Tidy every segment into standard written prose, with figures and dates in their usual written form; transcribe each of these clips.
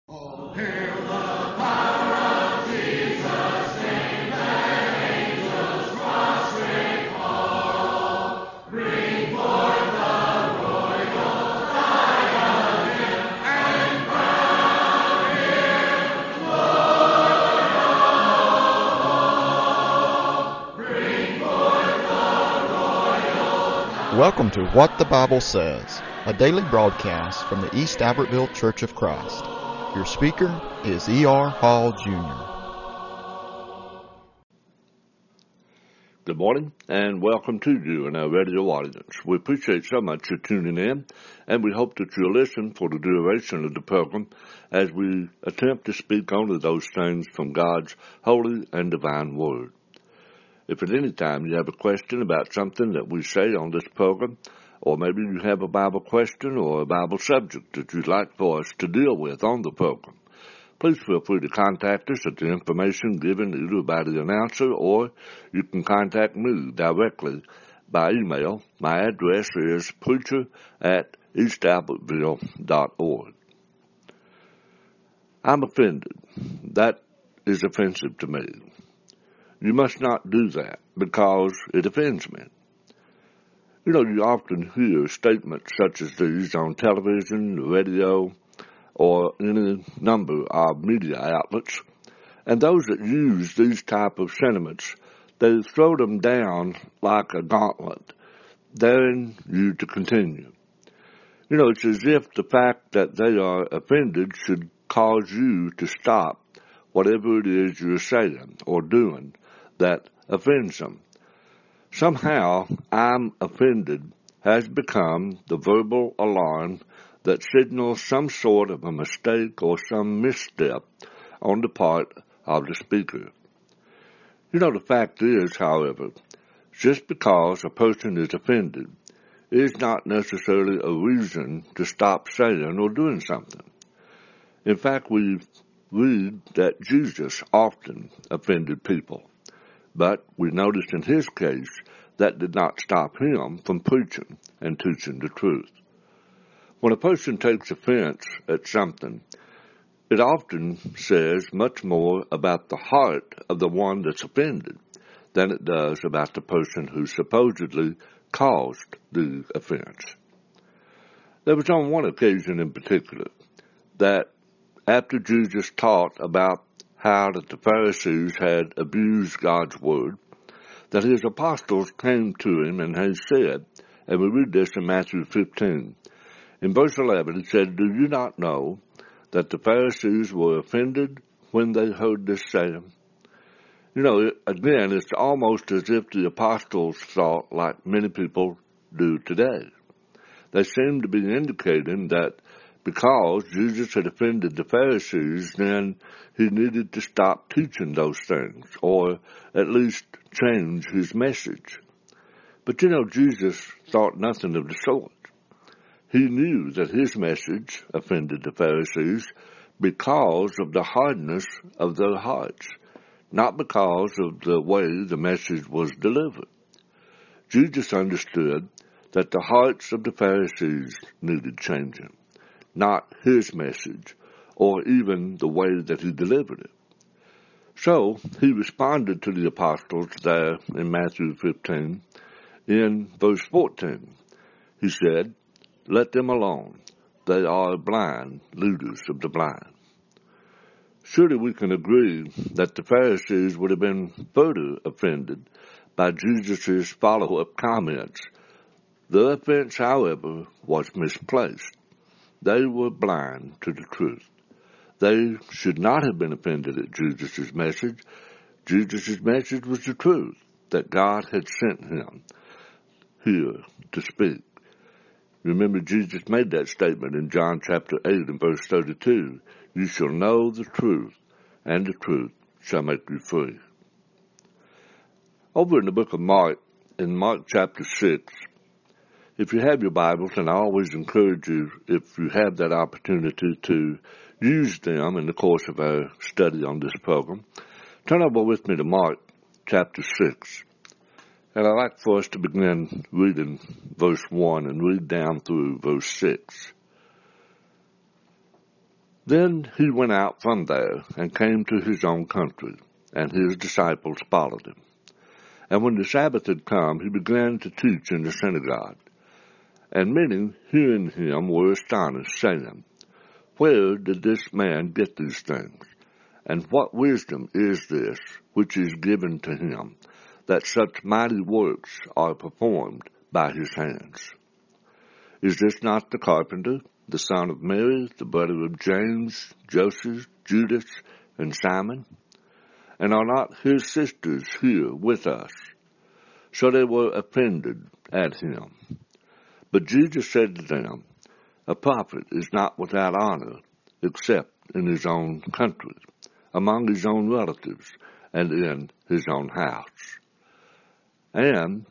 Oh, hail the power of Jesus' name, let angels prostrate fall. Bring forth the royal diadem and crown him Lord of all. Bring forth the royal diadem. Welcome to What the Bible Says, a daily broadcast from the East Albertville Church of Christ. Your speaker is E.R. Hall, Jr. Good morning, and welcome to you and our radio audience. We appreciate so much you tuning in, and we hope that you'll listen for the duration of the program as we attempt to speak only those things from God's holy and divine Word. If at any time you have a question about something that we say on this program, or maybe you have a Bible question or a Bible subject that you'd like for us to deal with on the program, please feel free to contact us at the information given either by the announcer or you can contact me directly by email. My address is preacher@eastalbertville.org. I'm offended. That is offensive to me. You must not do that because it offends me. You know, you often hear statements such as these on television, the radio, or any number of media outlets, and those that use these type of sentiments, they throw them down like a gauntlet, daring you to continue. You know, it's as if the fact that they are offended should cause you to stop whatever it is you're saying or doing that offends them. Somehow, I'm offended has become the verbal alarm that signals some sort of a mistake or some misstep on the part of the speaker. You know, the fact is, however, just because a person is offended is not necessarily a reason to stop saying or doing something. In fact, we read that Jesus often offended people. But we notice in his case that did not stop him from preaching and teaching the truth. When a person takes offense at something, it often says much more about the heart of the one that's offended than it does about the person who supposedly caused the offense. There was on one occasion in particular that after Jesus taught about how that the Pharisees had abused God's word, that his apostles came to him and had said, and we read this in Matthew 15. In verse 11 it said, "Do you not know that the Pharisees were offended when they heard this saying?" You know, again, it's almost as if the apostles thought like many people do today. They seem to be indicating that because Jesus had offended the Pharisees, then he needed to stop teaching those things, or at least change his message. But you know, Jesus thought nothing of the sort. He knew that his message offended the Pharisees because of the hardness of their hearts, not because of the way the message was delivered. Jesus understood that the hearts of the Pharisees needed changing, not his message, or even the way that he delivered it. So he responded to the apostles there in Matthew 15 in verse 14. He said, "Let them alone. They are blind leaders of the blind." Surely we can agree that the Pharisees would have been further offended by Jesus' follow-up comments. Their offense, however, was misplaced. They were blind to the truth. They should not have been offended at Jesus' message. Jesus' message was the truth that God had sent him here to speak. Remember, Jesus made that statement in John chapter 8 and verse 32. "You shall know the truth, and the truth shall make you free." Over in the book of Mark, in Mark chapter 6, if you have your Bibles, and I always encourage you, if you have that opportunity, to use them in the course of our study on this program, turn over with me to Mark chapter 6. And I'd like for us to begin reading verse 1 and read down through verse 6. Then he went out from there and came to his own country, and his disciples followed him. And when the Sabbath had come, he began to teach in the synagogue. And many, hearing him, were astonished, saying, Where did this man get these things? And what wisdom is this which is given to him, that such mighty works are performed by his hands? Is this not the carpenter, the son of Mary, the brother of James, Joseph, Judas, and Simon? And are not his sisters here with us? So they were offended at him. But Jesus said to them, A prophet is not without honor, except in his own country, among his own relatives, and in his own house. And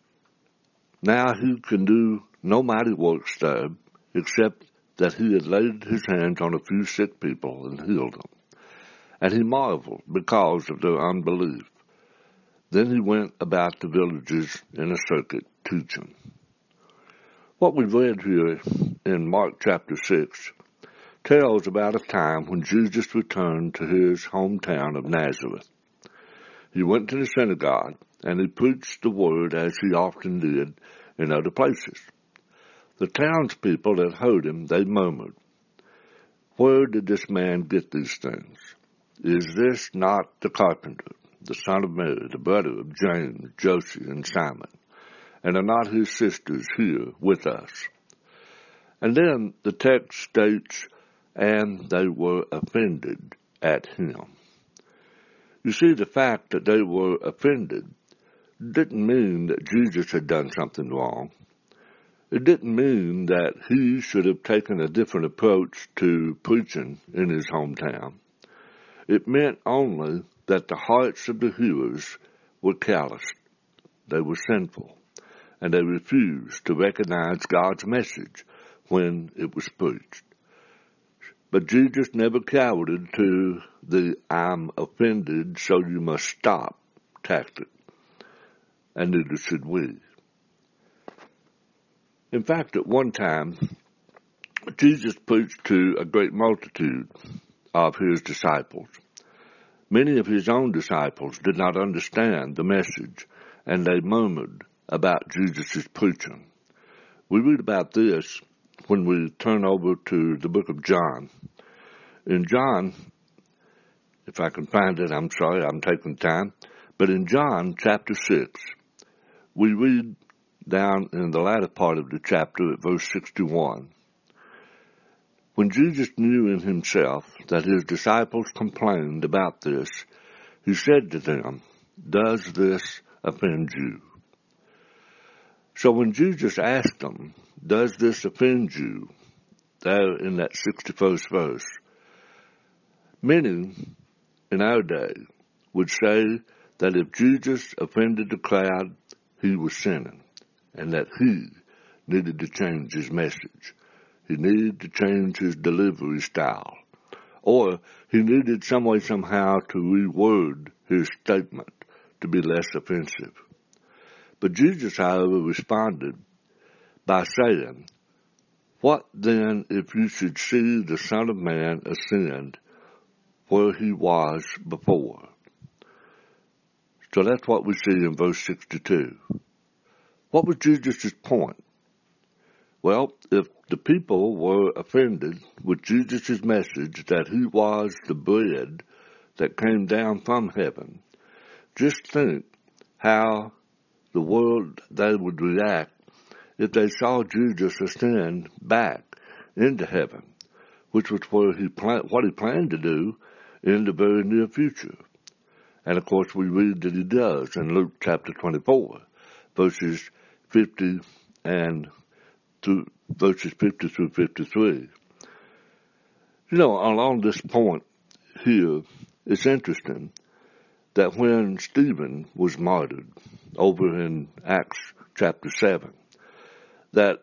now he can do no mighty works there, except that he had laid his hands on a few sick people and healed them. And he marveled because of their unbelief. Then he went about the villages in a circuit teaching. What we've read here in Mark chapter 6 tells about a time when Jesus returned to his hometown of Nazareth. He went to the synagogue and he preached the word as he often did in other places. The townspeople that heard him, they murmured, Where did this man get these things? Is this not the carpenter, the son of Mary, the brother of James, Joseph, and Simon? And are not his sisters here with us? And then the text states, and they were offended at him. You see, the fact that they were offended didn't mean that Jesus had done something wrong. It didn't mean that he should have taken a different approach to preaching in his hometown. It meant only that the hearts of the hearers were calloused. They were sinful, and they refused to recognize God's message when it was preached. But Jesus never cowered to the I'm offended, so you must stop tactic, and neither should we. In fact, at one time, Jesus preached to a great multitude of his disciples. Many of his own disciples did not understand the message, and they murmured about Jesus' preaching. We read about this when we turn over to the book of John. In John, if I can find it, I'm sorry, I'm taking time, but in John chapter 6, we read down in the latter part of the chapter at verse 61. When Jesus knew in himself that his disciples complained about this, he said to them, Does this offend you? So when Jesus asked them, Does this offend you? There in that 61st verse, many in our day would say that if Jesus offended the crowd, he was sinning, and that he needed to change his message. He needed to change his delivery style, or he needed some way somehow to reword his statement to be less offensive. But Jesus, however, responded by saying, What then if you should see the Son of Man ascend where he was before? So that's what we see in verse 62. What was Jesus' point? Well, if the people were offended with Jesus' message that he was the bread that came down from heaven, just think how the world they would react if they saw Jesus ascend back into heaven, which was what he planned to do in the very near future. And of course we read that he does in Luke chapter 24, verses 50 through 53. You know, along this point here, it's interesting that when Stephen was martyred over in Acts chapter 7, that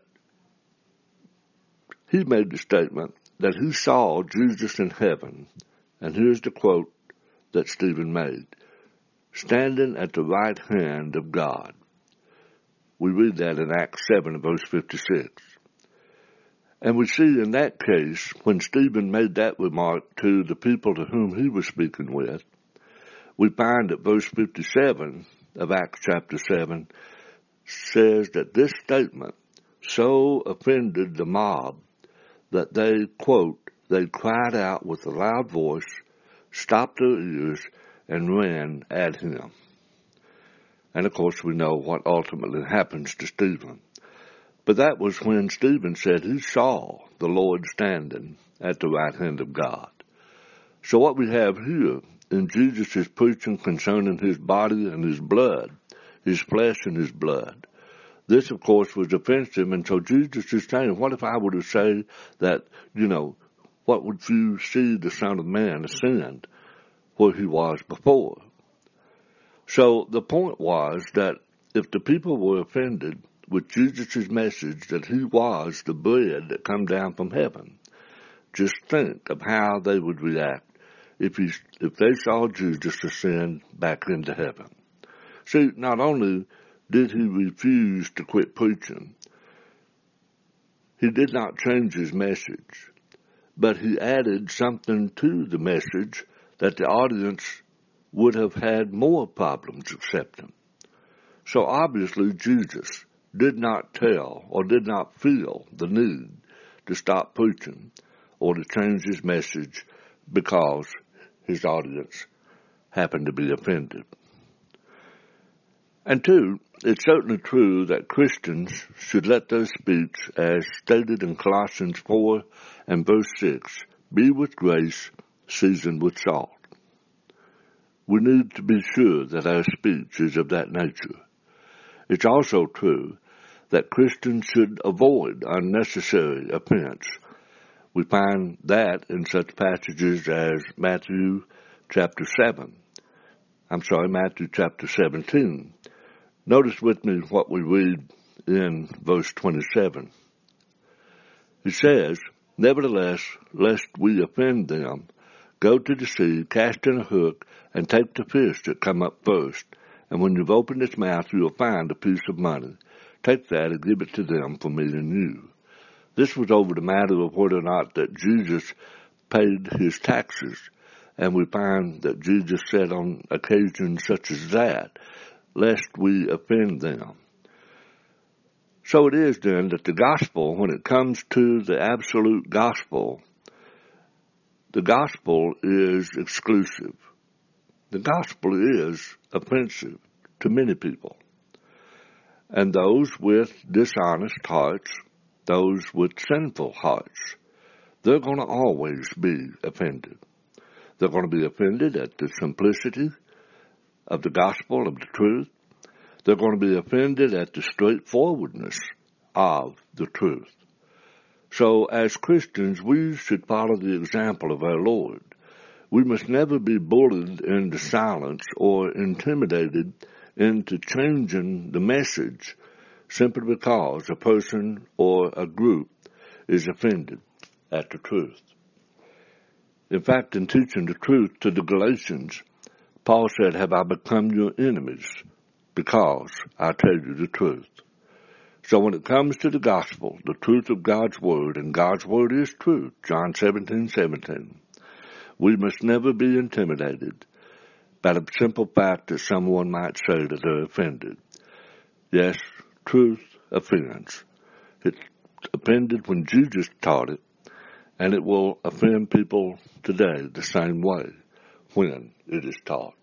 he made the statement that he saw Jesus in heaven, and here's the quote that Stephen made, standing at the right hand of God. We read that in Acts 7, verse 56. And we see in that case, when Stephen made that remark to the people to whom he was speaking with, we find that verse 57 of Acts chapter 7 says that this statement so offended the mob that they, quote, they cried out with a loud voice, stopped their ears, and ran at him. And of course we know what ultimately happens to Stephen. But that was when Stephen said he saw the Lord standing at the right hand of God. So what we have here in Jesus' preaching concerning his body and his blood, his flesh and his blood, this, of course, was offensive, and so Jesus is saying, what if I were to say that, what would you see the Son of Man ascend where he was before? So the point was that if the people were offended with Jesus' message that he was the bread that come down from heaven, just think of how they would react if they saw Jesus ascend back into heaven. See, not only did he refuse to quit preaching, he did not change his message, but he added something to the message that the audience would have had more problems accepting. So obviously Jesus did not tell or did not feel the need to stop preaching or to change his message because his audience happened to be offended. And two, it's certainly true that Christians should let their speech, as stated in Colossians 4 and verse 6, be with grace, seasoned with salt. We need to be sure that our speech is of that nature. It's also true that Christians should avoid unnecessary offense. We find that in such passages as Matthew chapter 17. Notice with me what we read in verse 27. It says, nevertheless, lest we offend them, go to the sea, cast in a hook, and take the fish that come up first. And when you've opened its mouth, you'll find a piece of money. Take that and give it to them for me and you. This was over the matter of whether or not that Jesus paid his taxes. And we find that Jesus said on occasions such as that, lest we offend them. So it is then that the gospel, when it comes to the absolute gospel, the gospel is exclusive. The gospel is offensive to many people. And those with dishonest hearts, those with sinful hearts, they're going to always be offended. They're going to be offended at the simplicity of the gospel, of the truth. They're going to be offended at the straightforwardness of the truth. So as Christians, we should follow the example of our Lord. We must never be bullied into silence or intimidated into changing the message simply because a person or a group is offended at the truth. In fact, in teaching the truth to the Galatians, Paul said, have I become your enemies because I tell you the truth? So when it comes to the gospel, the truth of God's word, and God's word is truth, John 17:17, we must never be intimidated by the simple fact that someone might say that they're offended. Yes, truth offends. It offended when Jesus taught it, and it will offend people today the same way when it is taught.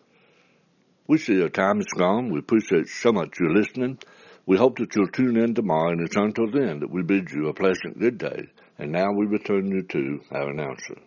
We see our time is gone. We appreciate so much your listening. We hope that you'll tune in tomorrow, and it's until then that we bid you a pleasant good day. And now we return you to our announcer.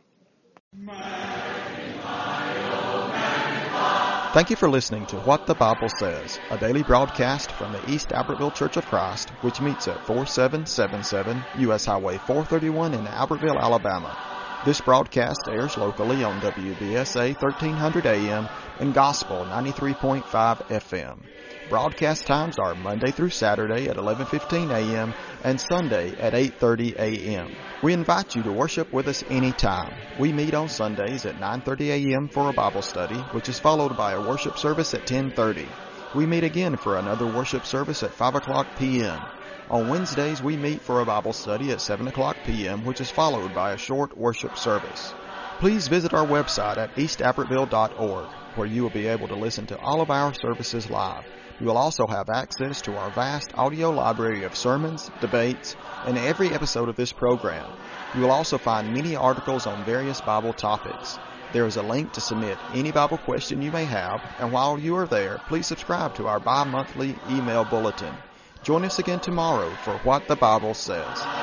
Thank you for listening to What the Bible Says, a daily broadcast from the East Albertville Church of Christ, which meets at 4777 U.S. Highway 431 in Albertville, Alabama. This broadcast airs locally on WBSA 1300 AM and Gospel 93.5 FM. Broadcast times are Monday through Saturday at 11:15 a.m. and Sunday at 8:30 a.m. We invite you to worship with us anytime. We meet on Sundays at 9:30 a.m. for a Bible study, which is followed by a worship service at 10:30. We meet again for another worship service at 5 o'clock p.m. On Wednesdays, we meet for a Bible study at 7 o'clock p.m., which is followed by a short worship service. Please visit our website at eastabritville.org, where you will be able to listen to all of our services live. You will also have access to our vast audio library of sermons, debates, and every episode of this program. You will also find many articles on various Bible topics. There is a link to submit any Bible question you may have, and while you are there, please subscribe to our bi-monthly email bulletin. Join us again tomorrow for What the Bible Says.